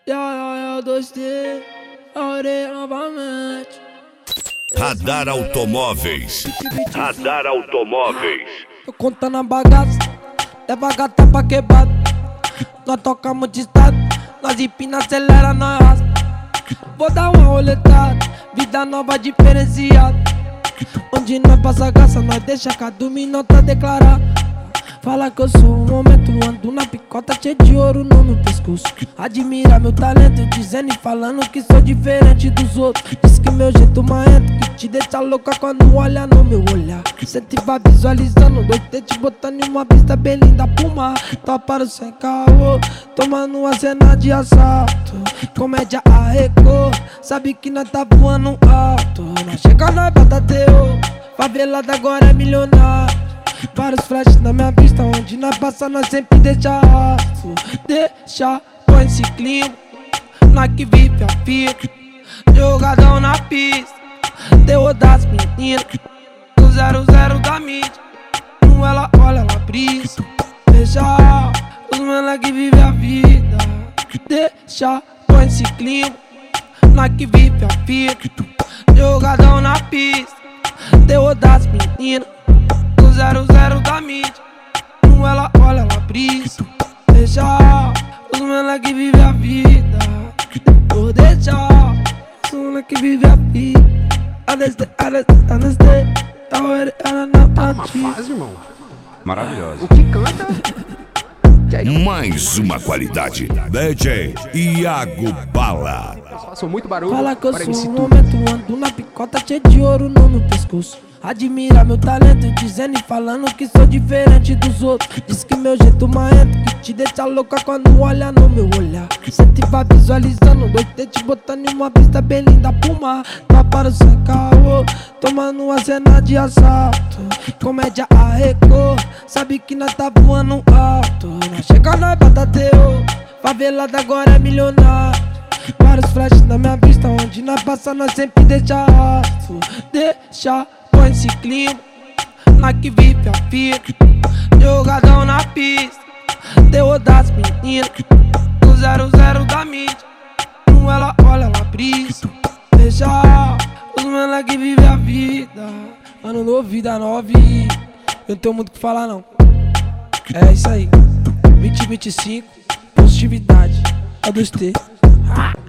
Ya 2T, orei novamente. Radar Automóveis. Radar Automóveis. Tô contando a bagaça, leva a gata pra quebrada. Nós tocamos de estado, nós empina, acelera, nós raspa. Vou dar uma roletada, vida nova diferenciada. Onde nós passa graça, nós deixa cada minota declarar. Fala que eu sou um momento, ando na picota cheio de ouro no meu pescoço. Admira meu talento, dizendo e falando que sou diferente dos outros. Diz que meu jeito marrento, que te deixa louca quando olha no meu olhar. Cê te vai visualizando, 2T te botando em uma pista bem linda pro mar. Toparam sem caô, tomando uma cena de assalto. Comédia arrecou, sabe que nós tá voando alto. Nós chega, nós bota teu, favelada agora é milionário. Vários flashes na minha vista, onde nós passa nós sempre deixa rastro. Deixa, põe esse clima, nós que vive a fita. Jogadão na pista, terror das meninas. O 00 da mídia, não ela olha, ela brisa. Deixa, os mano que vive a vida. Deixa, põe esse clima, nós que vive a fita. Jogadão na pista, terror das meninas. 00 da mídia, não ela olha, ela brisa. Deixa, os mano que vive a vida. Vou deixar, os mano que vive a vida. Tá uma fase, irmão. Maravilhosa. O que canta? Mais uma qualidade. DJ Iago Bala. Façam muito barulho. Fala que eu para sou MC um Tudo. momento, ando na picota cheio de ouro no meu pescoço. Admira meu talento, dizendo e falando que sou diferente dos outros. Diz que meu jeito marrento, que te deixa louca quando olha no meu olhar. Cê te vai visualizando, 2T te botando em uma pista bem linda pro mar. Toparam sem caô, tomando uma cena de assalto. Comédia arrecou, sabe que nós tá voando alto. Nós chega, nós bota teu, favelada agora é milionário. Vários flashes na minha vista, onde nós passa nós sempre deixa rastro. Deixa, põe esse clima, nós que vive a fita. Jogadão na pista, terror das meninas. O 00 da mídia, não ela olha, ela brisa. Deixa, os mano que vive a vida. Ano novo, vida nova e eu não tenho muito o que falar não. É isso aí, 2025, positividade, é 2T.